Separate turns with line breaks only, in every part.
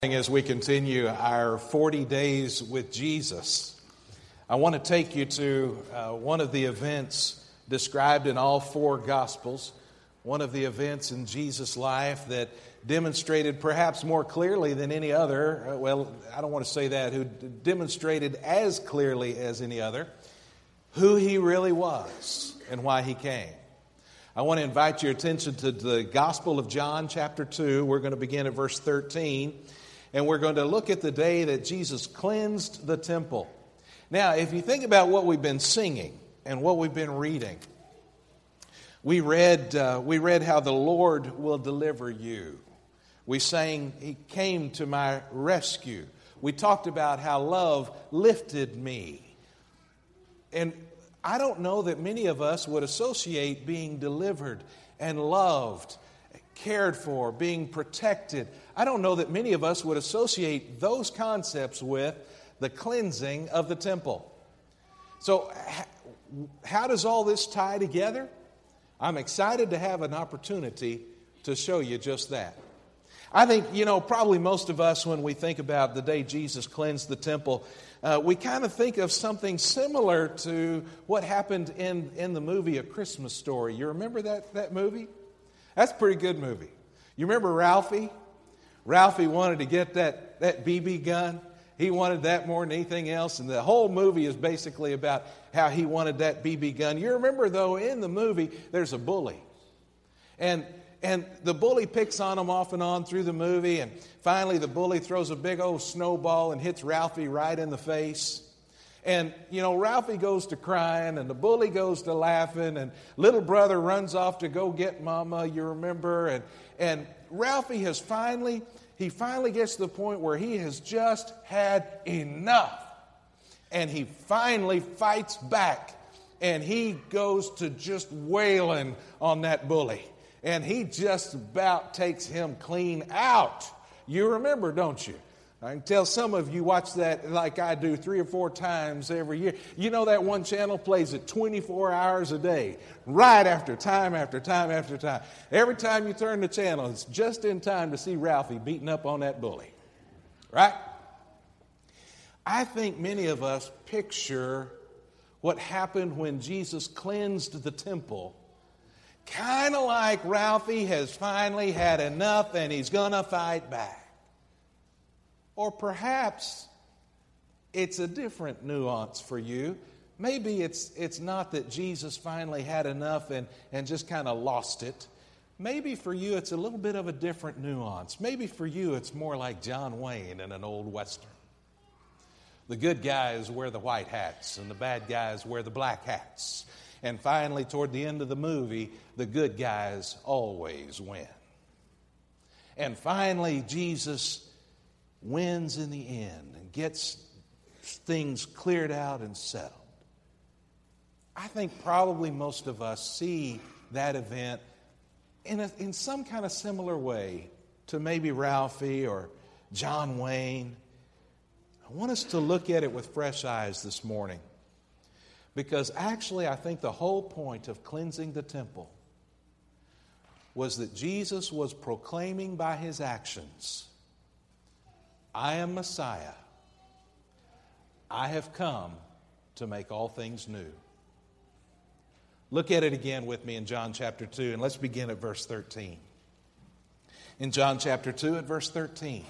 As we continue our 40 days with Jesus, I want to take you to one of the events described in all four Gospels, one of the events in Jesus' life that demonstrated perhaps more clearly than any other, I don't want to say that, who demonstrated as clearly as any other who he really was and why he came. I want to invite your attention to the Gospel of John, chapter 2. We're going to begin at verse 13. And we're going to look at the day that Jesus cleansed the temple. Now, if you think about what we've been singing and what we've been reading, we read how the Lord will deliver you. We sang, He came to my rescue. We talked about how love lifted me. And I don't know that many of us would associate being delivered and loved, cared for, being protected. I don't know that many of us would associate those concepts with the cleansing of the temple. So how does all this tie together? I'm excited to have an opportunity to show you just that. I think, probably most of us, when we think about the day Jesus cleansed the temple, we kind of think of something similar to what happened in the movie A Christmas Story. You remember that movie? That's a pretty good movie. You remember Ralphie? Ralphie wanted to get that BB gun. He wanted that more than anything else. And the whole movie is basically about how he wanted that BB gun. You remember, though, in the movie, there's a bully. And the bully picks on him off and on through the movie. And finally, the bully throws a big old snowball and hits Ralphie right in the face. And, Ralphie goes to crying, and the bully goes to laughing, and little brother runs off to go get Mama, you remember. And Ralphie finally gets to the point where he has just had enough. And he finally fights back, and he goes to just wailing on that bully. And he just about takes him clean out. You remember, don't you? I can tell some of you watch that like I do 3 or 4 times every year. You know that one channel plays it 24 hours a day, right after time after time after time. Every time you turn the channel, it's just in time to see Ralphie beating up on that bully. Right? I think many of us picture what happened when Jesus cleansed the temple, kind of like Ralphie has finally had enough and he's going to fight back. Or perhaps it's a different nuance for you. Maybe it's not that Jesus finally had enough and just kind of lost it. Maybe for you it's a little bit of a different nuance. Maybe for you it's more like John Wayne in an old Western. The good guys wear the white hats and the bad guys wear the black hats. And finally, toward the end of the movie, the good guys always win. And finally, Jesus wins in the end and gets things cleared out and settled. I think probably most of us see that event in some kind of similar way to maybe Ralphie or John Wayne. I want us to look at it with fresh eyes this morning, because actually I think the whole point of cleansing the temple was that Jesus was proclaiming by his actions, I am Messiah. I have come to make all things new. Look at it again with me in John chapter 2, and let's begin at verse 13. In John chapter 2 at verse 13.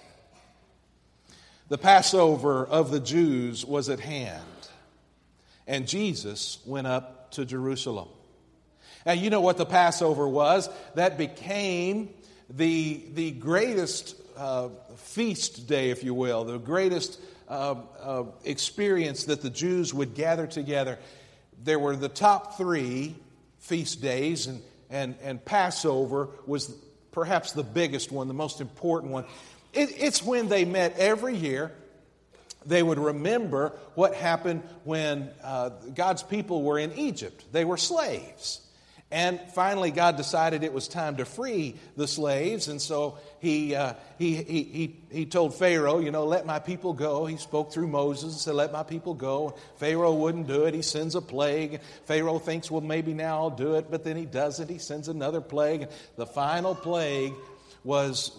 The Passover of the Jews was at hand, and Jesus went up to Jerusalem. And you know what the Passover was? That became the greatest feast day, if you will, the greatest experience that the Jews would gather together. There were the top 3 feast days, and Passover was perhaps the biggest one, the most important one. It's when they met every year. They would remember what happened when God's people were in Egypt. They were slaves. And finally, God decided it was time to free the slaves, and so he told Pharaoh, let my people go. He spoke through Moses and said, let my people go. Pharaoh wouldn't do it. He sends a plague. Pharaoh thinks, well, maybe now I'll do it, but then he doesn't. He sends another plague. The final plague was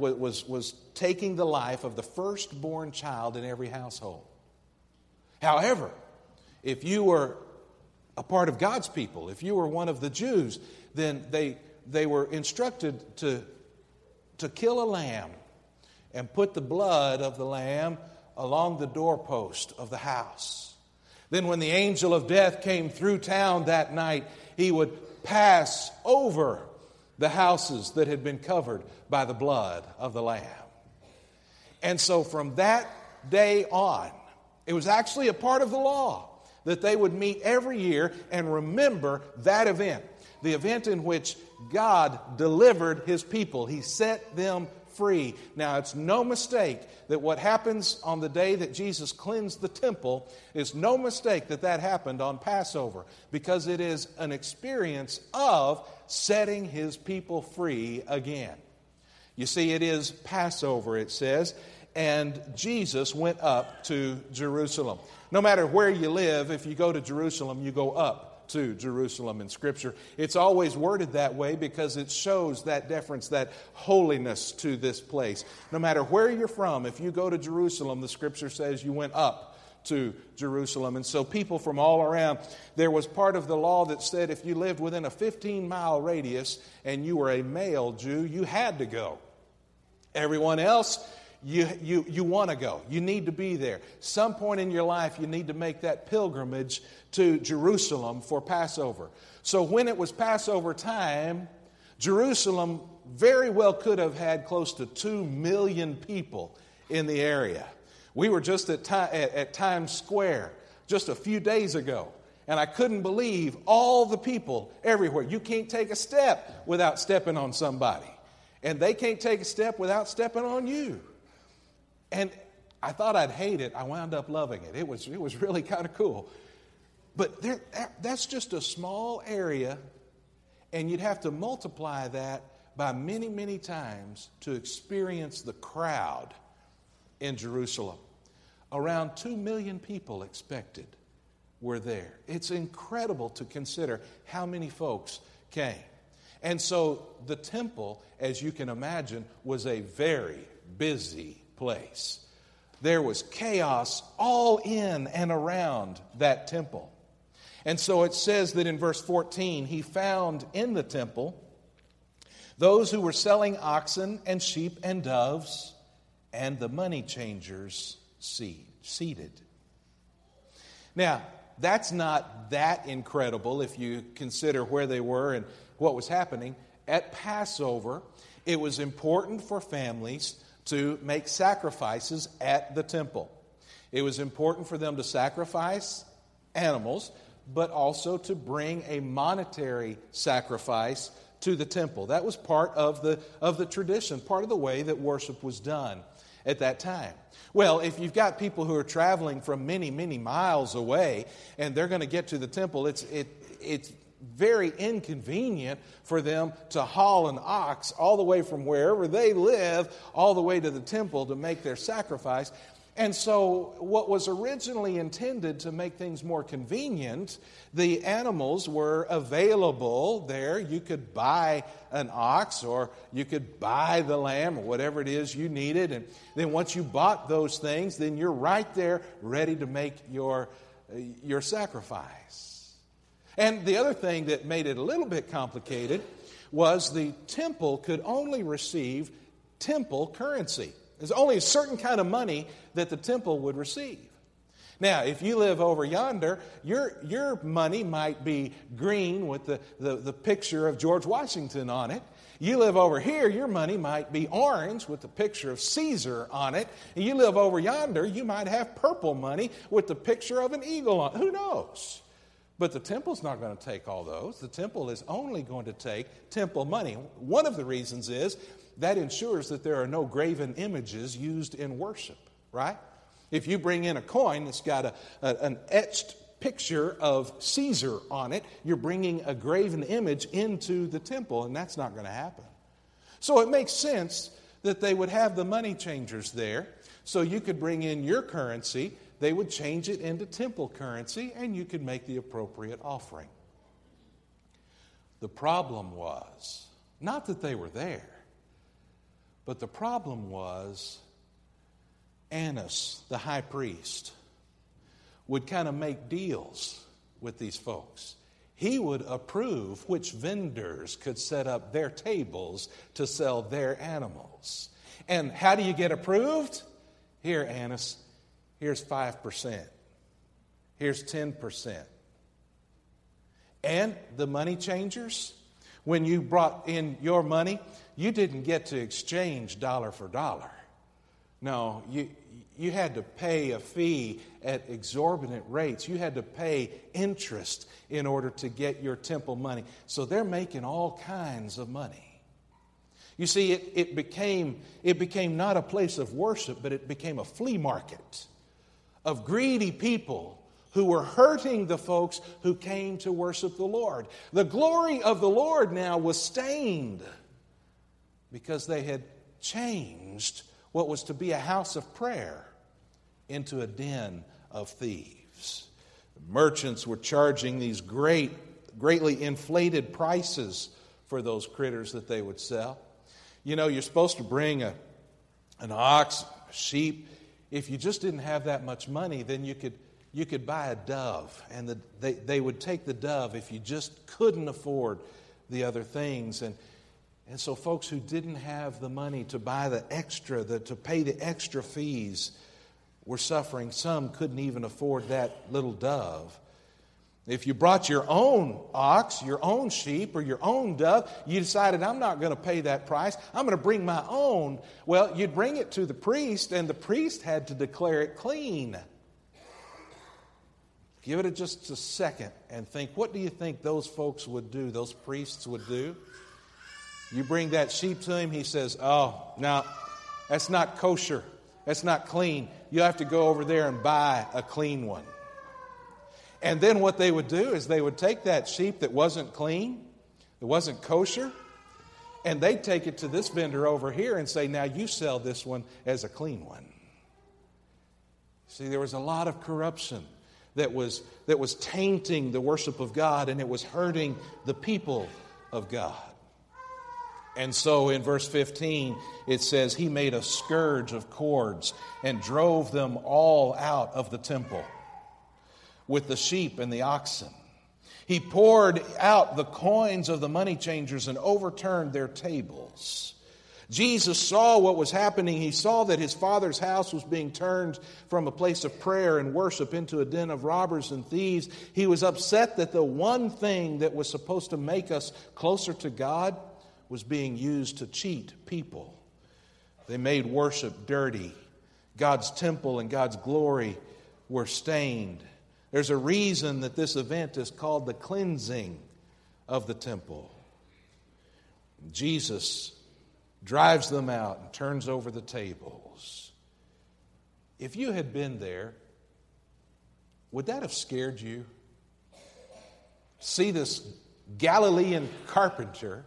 taking the life of the firstborn child in every household. However, if you were a part of God's people, if you were one of the Jews, then they were instructed to kill a lamb and put the blood of the lamb along the doorpost of the house. Then when the angel of death came through town that night, he would pass over the houses that had been covered by the blood of the lamb. And so from that day on, it was actually a part of the law that they would meet every year and remember that event, the event in which God delivered His people. He set them free. Now, it's no mistake that what happens on the day that Jesus cleansed the temple is no mistake that happened on Passover, because it is an experience of setting His people free again. You see, it is Passover, it says, and Jesus went up to Jerusalem. No matter where you live, if you go to Jerusalem, you go up to Jerusalem in Scripture. It's always worded that way because it shows that deference, that holiness to this place. No matter where you're from, if you go to Jerusalem, the Scripture says you went up to Jerusalem. And so people from all around, there was part of the law that said if you lived within a 15-mile radius and you were a male Jew, you had to go. Everyone else, you want to go. You need to be there. Some point in your life, you need to make that pilgrimage to Jerusalem for Passover. So when it was Passover time, Jerusalem very well could have had close to 2 million people in the area. We were just at Times Square just a few days ago, and I couldn't believe all the people everywhere. You can't take a step without stepping on somebody, and they can't take a step without stepping on you. And I thought I'd hate it. I wound up loving it. It was really kind of cool. But that's just a small area, and you'd have to multiply that by many, many times to experience the crowd in Jerusalem. Around 2 million people expected were there. It's incredible to consider how many folks came. And so the temple, as you can imagine, was a very busy place. There was chaos all in and around that temple. And so it says that in verse 14, he found in the temple those who were selling oxen and sheep and doves, and the money changers seated. Now, that's not that incredible if you consider where they were and what was happening. At Passover, it was important for families to make sacrifices at the temple. It was important for them to sacrifice animals, but also to bring a monetary sacrifice to the temple. That was part of the tradition, part of the way that worship was done at that time. Well, if you've got people who are traveling from many, many miles away and they're going to get to the temple, it's very inconvenient for them to haul an ox all the way from wherever they live all the way to the temple to make their sacrifice. And so what was originally intended to make things more convenient, the animals were available there. You could buy an ox or you could buy the lamb or whatever it is you needed. And then once you bought those things, then you're right there ready to make your sacrifice. And the other thing that made it a little bit complicated was the temple could only receive temple currency. There's only a certain kind of money that the temple would receive. Now, if you live over yonder, your money might be green with the picture of George Washington on it. You live over here, your money might be orange with the picture of Caesar on it. And you live over yonder, you might have purple money with the picture of an eagle on it. Who knows? But the temple's not going to take all those. The temple is only going to take temple money. One of the reasons is that ensures that there are no graven images used in worship, right? If you bring in a coin that's got an etched picture of Caesar on it, you're bringing a graven image into the temple, and that's not going to happen. So it makes sense that they would have the money changers there, so you could bring in your currency, they would change it into temple currency, and you could make the appropriate offering. The problem was not that they were there. But the problem was Annas, the high priest, would kind of make deals with these folks. He would approve which vendors could set up their tables to sell their animals. And how do you get approved? Here, Annas, here's 5%. Here's 10%. And the money changers, when you brought in your money, you didn't get to exchange dollar for dollar. No, you had to pay a fee at exorbitant rates. You had to pay interest in order to get your temple money. So they're making all kinds of money. You see, it became not a place of worship, but it became a flea market of greedy people who were hurting the folks who came to worship the Lord. The glory of the Lord now was stained because they had changed what was to be a house of prayer into a den of thieves. The merchants were charging these greatly inflated prices for those critters that they would sell. You know, you're supposed to bring an ox, a sheep. If you just didn't have that much money, then you could buy a dove, and they would take the dove if you just couldn't afford the other things. And so folks who didn't have the money to buy the extra, to pay the extra fees, were suffering. Some couldn't even afford that little dove. If you brought your own ox, your own sheep, or your own dove, you decided, I'm not going to pay that price. I'm going to bring my own. Well, you'd bring it to the priest, and the priest had to declare it clean. Give it just a second and think, what do you think those folks would do, those priests would do? You bring that sheep to him, he says, oh, no, that's not kosher. That's not clean. You have to go over there and buy a clean one. And then what they would do is they would take that sheep that wasn't clean, that wasn't kosher, and they'd take it to this vendor over here and say, now you sell this one as a clean one. See, there was a lot of corruption that was tainting the worship of God, and it was hurting the people of God. And so in verse 15, it says, he made a scourge of cords and drove them all out of the temple with the sheep and the oxen. He poured out the coins of the money changers and overturned their tables. Jesus saw what was happening. He saw that his Father's house was being turned from a place of prayer and worship into a den of robbers and thieves. He was upset that the one thing that was supposed to make us closer to God was being used to cheat people. They made worship dirty. God's temple and God's glory were stained. There's a reason that this event is called the cleansing of the temple. Jesus drives them out and turns over the tables. If you had been there, would that have scared you? See this Galilean carpenter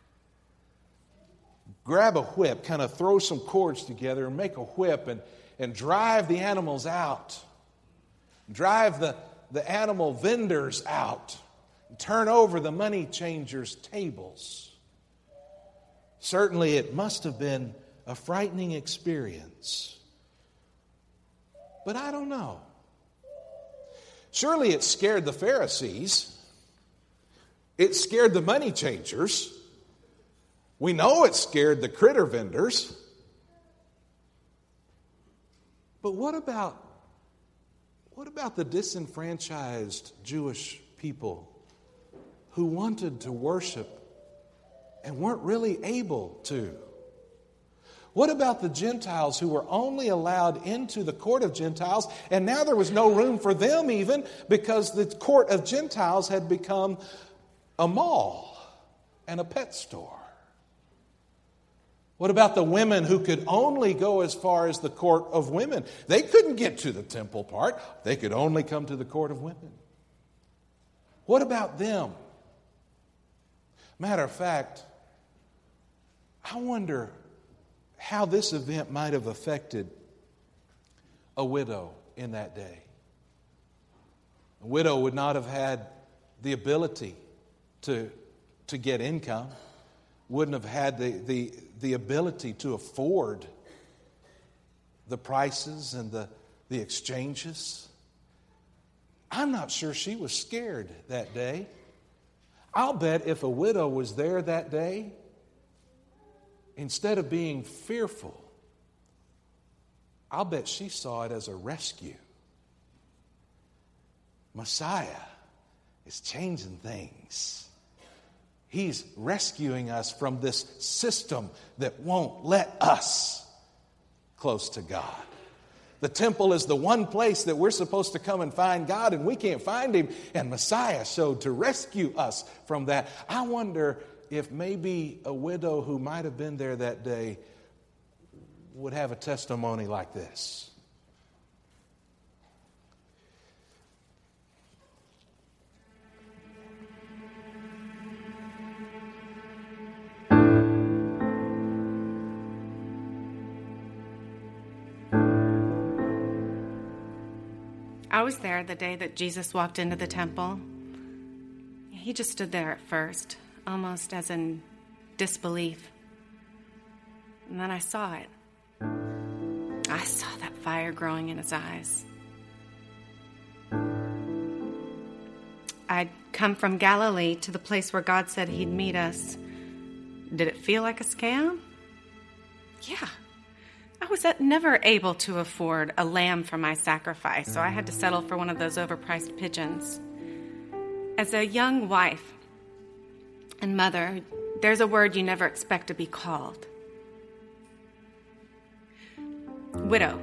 grab a whip, kind of throw some cords together and make a whip and drive the animals out. Drive the animal vendors out. Turn over the money changers' tables. Certainly it must have been a frightening experience. But I don't know. Surely it scared the Pharisees. It scared the money changers. We know it scared the critter vendors. But what about the disenfranchised Jewish people who wanted to worship and weren't really able to? What about the Gentiles who were only allowed into the court of Gentiles, and now there was no room for them even because the court of Gentiles had become a mall and a pet store? What about the women who could only go as far as the court of women? They couldn't get to the temple part. They could only come to the court of women. What about them? Matter of fact, I wonder how this event might have affected a widow in that day. A widow would not have had the ability to get income, wouldn't have had the the ability to afford the prices and the exchanges. I'm not sure she was scared that day. I'll bet if a widow was there that day, instead of being fearful, I'll bet she saw it as a rescue. Messiah is changing things. He's rescuing us from this system that won't let us close to God. The temple is the one place that we're supposed to come and find God, and we can't find Him. And Messiah showed to rescue us from that. I wonder if maybe a widow who might have been there that day would have a testimony like this.
I was there the day that Jesus walked into the temple. He just stood there at first, almost as in disbelief. And then I saw it. I saw that fire growing in his eyes. I'd come from Galilee to the place where God said He'd meet us. Did it feel like a scam? Yeah. I was never able to afford a lamb for my sacrifice, so I had to settle for one of those overpriced pigeons. As a young wife and mother, there's a word you never expect to be called. Widow.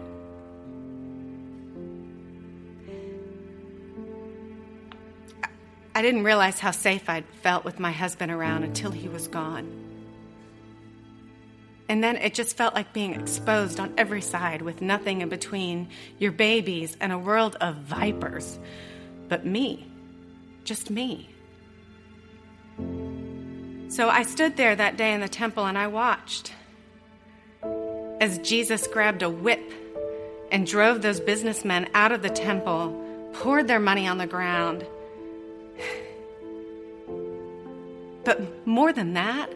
I didn't realize how safe I'd felt with my husband around until he was gone. And then it just felt like being exposed on every side with nothing in between, your babies and a world of vipers. But me, just me. So I stood there that day in the temple and I watched as Jesus grabbed a whip and drove those businessmen out of the temple, poured their money on the ground. But more than that,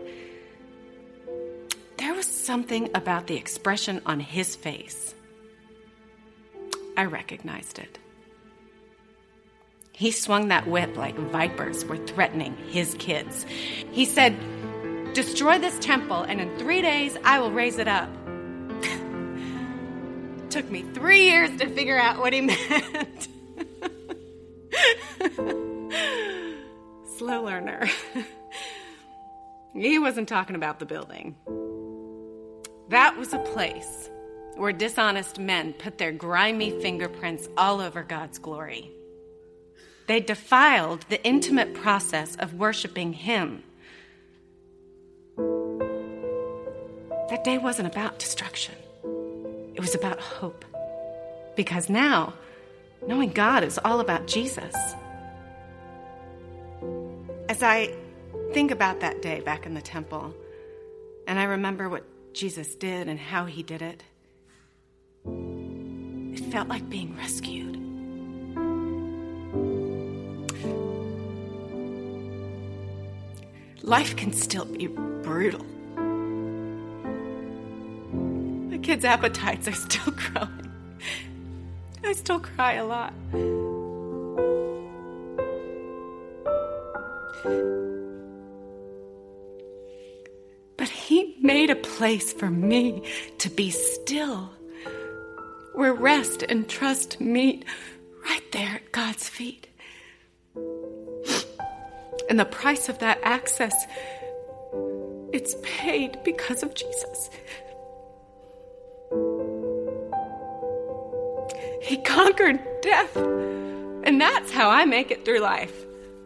there was something about the expression on his face. I recognized it. He swung that whip like vipers were threatening his kids. He said, "Destroy this temple, and in 3 days I will raise it up." Took me 3 years to figure out what he meant. Slow learner. He wasn't talking about the building. That was a place where dishonest men put their grimy fingerprints all over God's glory. They defiled the intimate process of worshiping Him. That day wasn't about destruction. It was about hope. Because now, knowing God is all about Jesus. As I think about that day back in the temple, and I remember what Jesus did and how He did it, it felt like being rescued. Life can still be brutal. My kids' appetites are still growing. I still cry a lot. But He made a place for me to be still, where rest and trust meet right there at God's feet. And the price of that access, it's paid because of Jesus. He conquered death, and that's how I make it through life.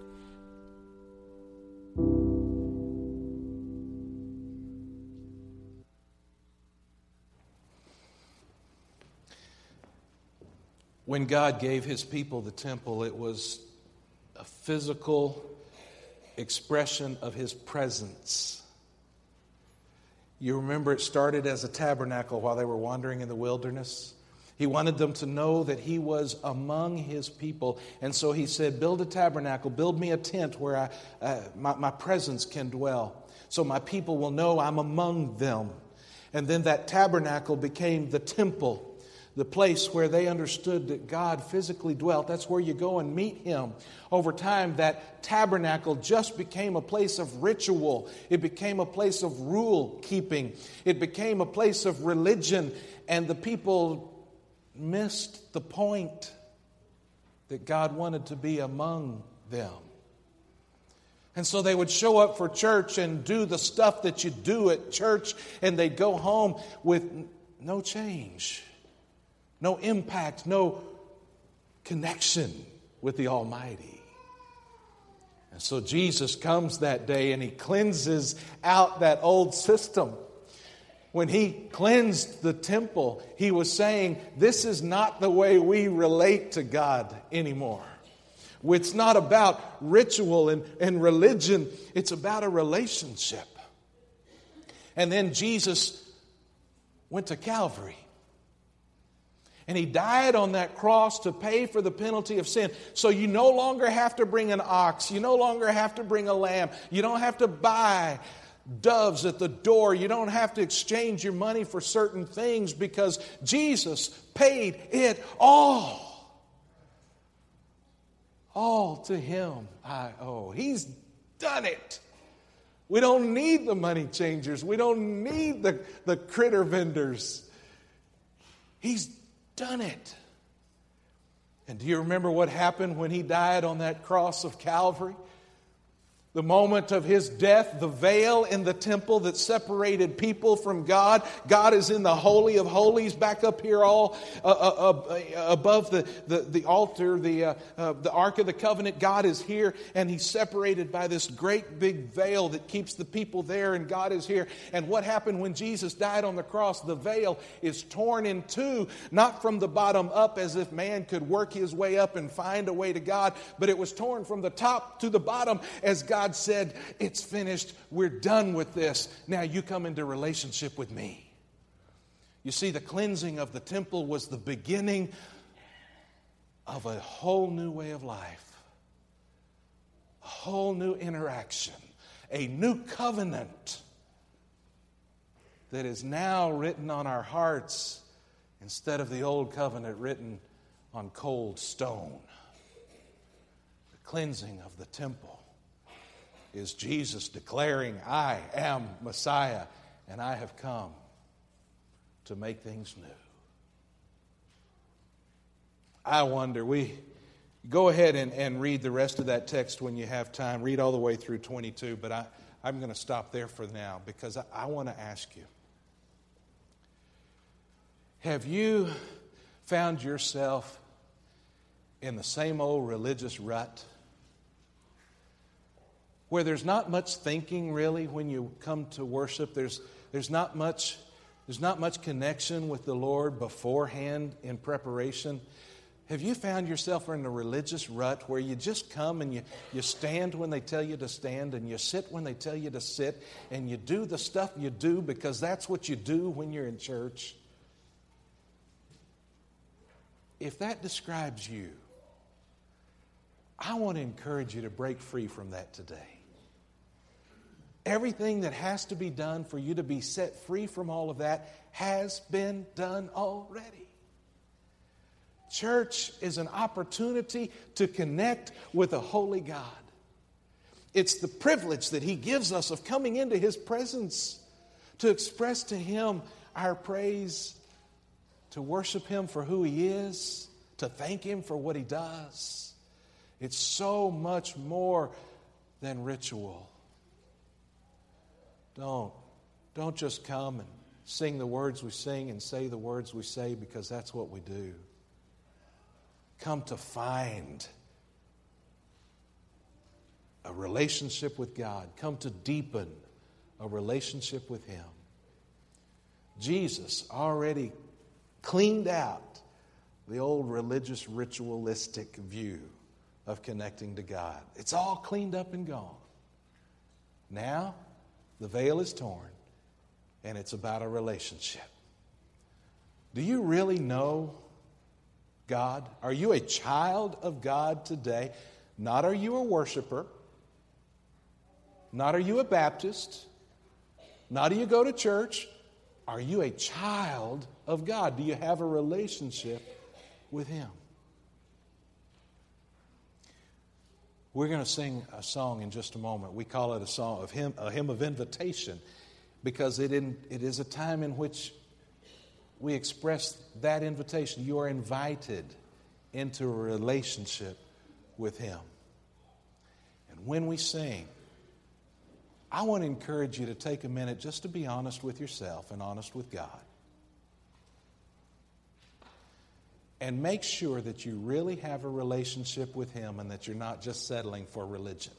When God gave His people the temple, it was a physical expression of His presence. You remember it started as a tabernacle while they were wandering in the wilderness. He wanted them to know that he was among his people. And so he said, build a tabernacle, build me a tent where my presence can dwell, so my people will know I'm among them. And then that tabernacle became the temple, the place where they understood that God physically dwelt. That's where you go and meet him. Over time, that tabernacle just became a place of ritual. It became a place of rule keeping. It became a place of religion. And the people missed the point that God wanted to be among them. And so they would show up for church and do the stuff that you do at church, and they'd go home with no change, no impact, no connection with the Almighty. And so Jesus comes that day and he cleanses out that old system. When he cleansed the temple, he was saying, this is not the way we relate to God anymore. It's not about ritual and religion. It's about a relationship. And then Jesus went to Calvary. And he died on that cross to pay for the penalty of sin. So you no longer have to bring an ox. You no longer have to bring a lamb. You don't have to buy doves at the door. You don't have to exchange your money for certain things, because Jesus paid it all. All to him I owe. He's done it. We don't need the money changers. We don't need the critter vendors. He's done it. And do you remember what happened when he died on that cross of Calvary? The moment of his death, the veil in the temple that separated people from God. God is in the Holy of Holies, back up here all above the altar, the Ark of the Covenant. God is here, and he's separated by this great big veil that keeps the people there, and God is here. And what happened when Jesus died on the cross? The veil is torn in two, not from the bottom up as if man could work his way up and find a way to God, but it was torn from the top to the bottom as God said, it's finished. We're done with this. Now you come into relationship with me. You see, the cleansing of the temple was the beginning of a whole new way of life, a whole new interaction, a new covenant that is now written on our hearts instead of the old covenant written on cold stone. The cleansing of the temple is Jesus declaring, I am Messiah, and I have come to make things new. I wonder, we go ahead and read the rest of that text when you have time. Read all the way through 22, but I'm going to stop there for now, because I want to ask you, have you found yourself in the same old religious rut, where there's not much thinking really when you come to worship? There's not much connection with the Lord beforehand in preparation. Have you found yourself in a religious rut where you just come and you stand when they tell you to stand, and you sit when they tell you to sit, and you do the stuff you do because that's what you do when you're in church? If that describes you, I want to encourage you to break free from that today. Everything that has to be done for you to be set free from all of that has been done already. Church is an opportunity to connect with a holy God. It's the privilege that he gives us of coming into his presence to express to him our praise, to worship him for who he is, to thank him for what he does. It's so much more than ritual. Don't just come and sing the words we sing and say the words we say because that's what we do. Come to find a relationship with God. Come to deepen a relationship with him. Jesus already cleaned out the old religious, ritualistic view of connecting to God. It's all cleaned up and gone. Now, the veil is torn, and it's about a relationship. Do you really know God? Are you a child of God today? Not are you a worshiper? Not are you a Baptist? Not do you go to church? Are you a child of God? Do you have a relationship with Him? We're going to sing a song in just a moment. We call it a hymn of invitation, because it is a time in which we express that invitation. You are invited into a relationship with Him. And when we sing, I want to encourage you to take a minute just to be honest with yourself and honest with God. And make sure that you really have a relationship with Him and that you're not just settling for religion.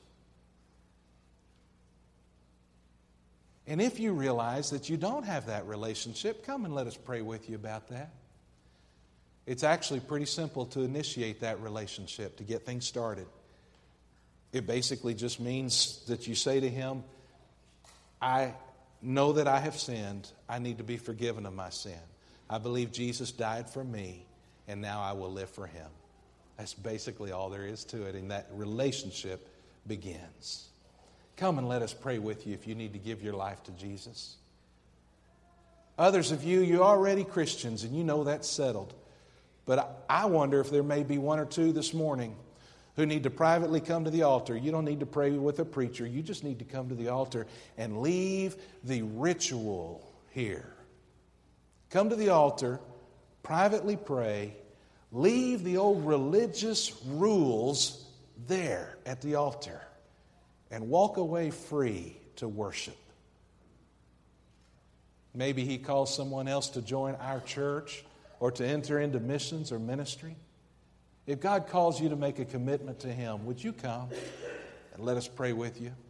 And if you realize that you don't have that relationship, come and let us pray with you about that. It's actually pretty simple to initiate that relationship, to get things started. It basically just means that you say to Him, I know that I have sinned. I need to be forgiven of my sin. I believe Jesus died for me, and now I will live for Him. That's basically all there is to it, and that relationship begins. Come and let us pray with you if you need to give your life to Jesus. Others of you, you're already Christians, and you know that's settled. But I wonder if there may be one or two this morning who need to privately come to the altar. You don't need to pray with a preacher. You just need to come to the altar and leave the ritual here. Come to the altar, privately pray, leave the old religious rules there at the altar, and walk away free to worship. Maybe He calls someone else to join our church or to enter into missions or ministry. If God calls you to make a commitment to Him, would you come and let us pray with you?